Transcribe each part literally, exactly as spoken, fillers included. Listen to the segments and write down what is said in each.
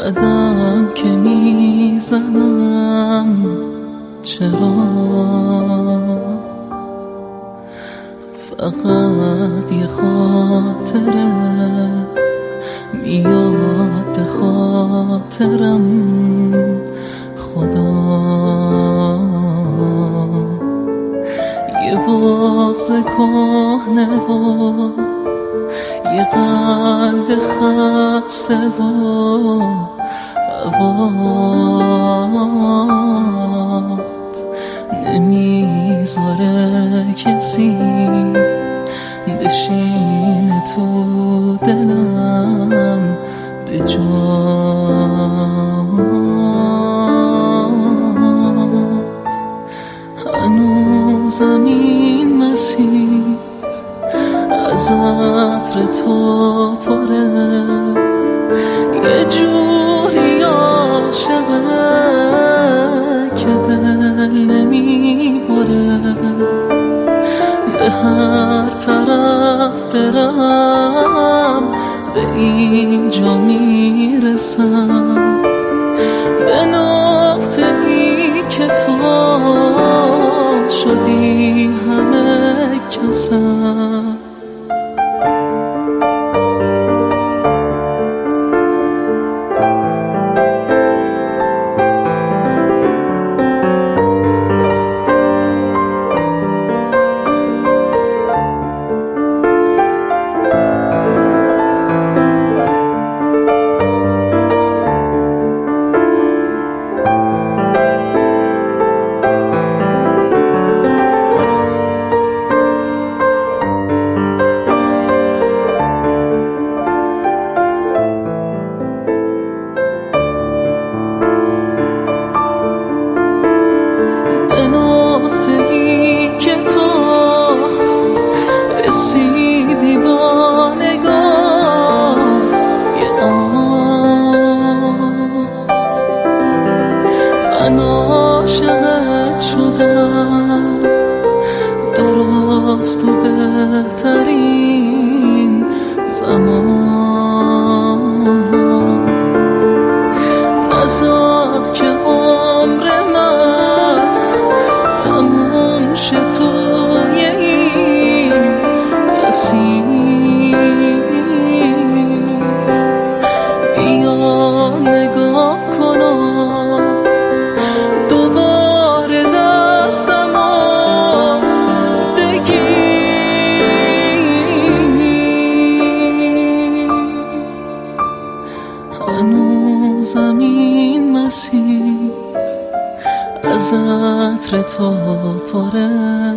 قدم که میزنم چرا فقط یه خاطره میاد به خاطرم خدا یه بغض کهنه و یه قلب خسته و هوات نمیذاره کسی بشینه تو دلم به جات هنوزم این مسیر از عطر تو پره یه جوری عاشقه که دل نمیبره به هر طرف برم به اینجا میرسم به نقطه ای که تو شدی همه کسم رسیدی با نگات یه آن من عاشقت شدم درست و بهترین زمان نذار که عمر من تموم شه توی این بیا نگاه کنم دوباره دستمو بگیر هنوزم این مسیر از عطر تو پره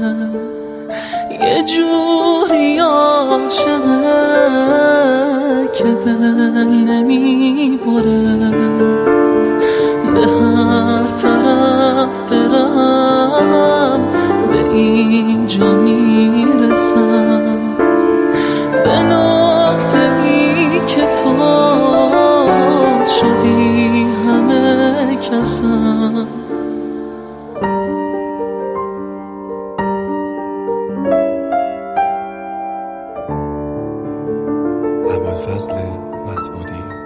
یه جوری عاشقه که دل نمیبره به هر طرف برم به اینجا میرسم به نقطه ای که تو شدی همه کسم ابوالفضل مسعودی